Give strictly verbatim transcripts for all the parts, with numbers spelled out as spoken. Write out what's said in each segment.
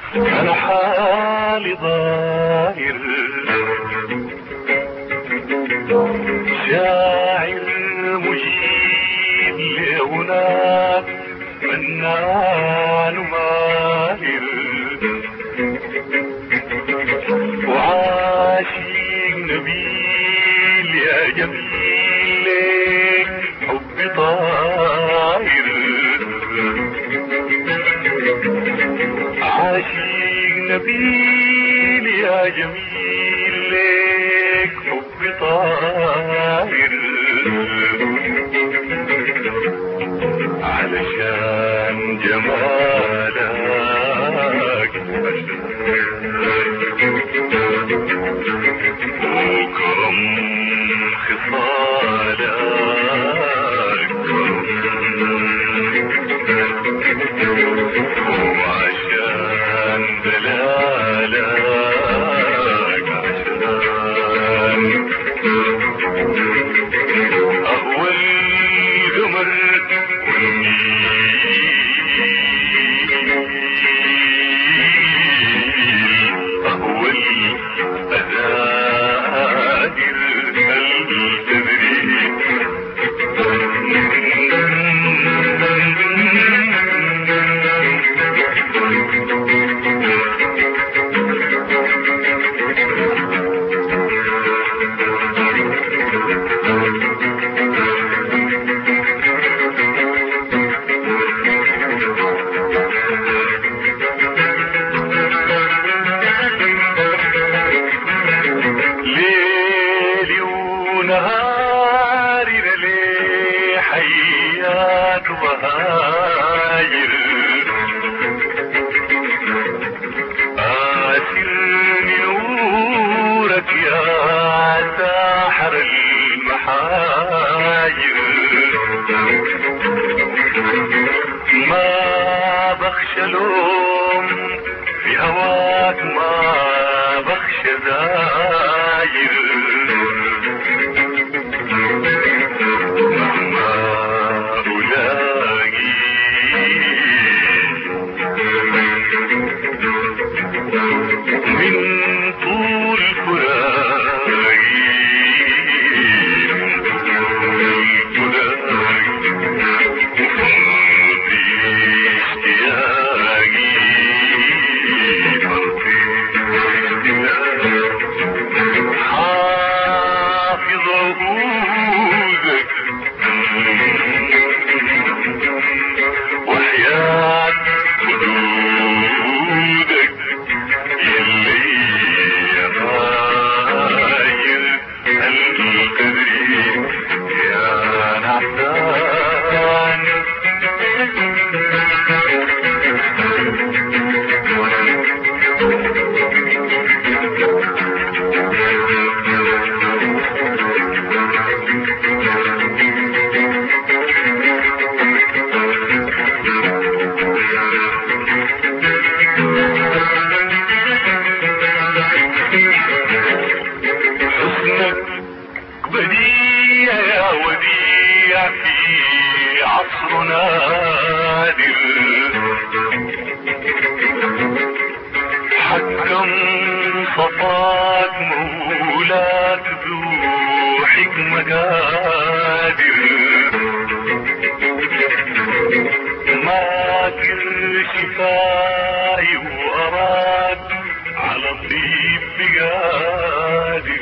أنا حالي ظاهر شاعر مجيب لهناك فنان ماهر وعاشق نبيل يا جميل لك حب طاهر عاشق نبيل يا جميل لك حب طاهر علشان جمالك وكرم خصالك وعشان دلالك عشان أهوى القمر أهوى الأذاكر الكبري ليلي ونهاري للي حياك وهاجر آسر نورك يا ساحر المحاجر ما بخشى لوم في هواك ما بخشى زاير مهما ألاقي من طول فراقي من طول فراقي وفضي اشتياقي فضي اشتياقي حافظ عهودك وحياة حدودك يلي يا غاير القدري يا نعسان حسنك بديع يا وديع في عصر نادر حكم صفاك مولاك ذو حكمة قادر ماكر شفاي وأراد على طيب بقادر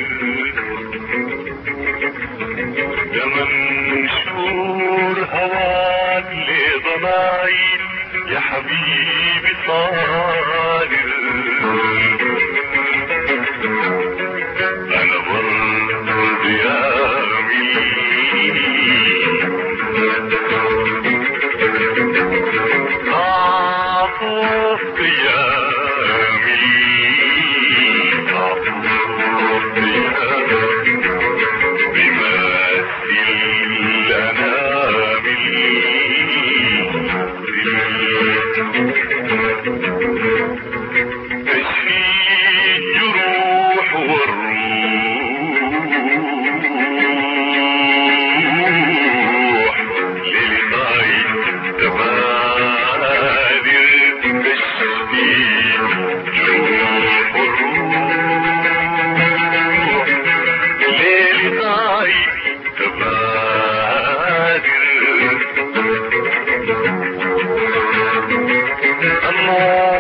ده منشور هواك لضمايل يا حبيبي صادر أنا برض يا أمين عطفت يا أمين عطفت يا بمثل الأنامل تشفي الجروح والروح للغاية تبادر تشفي النور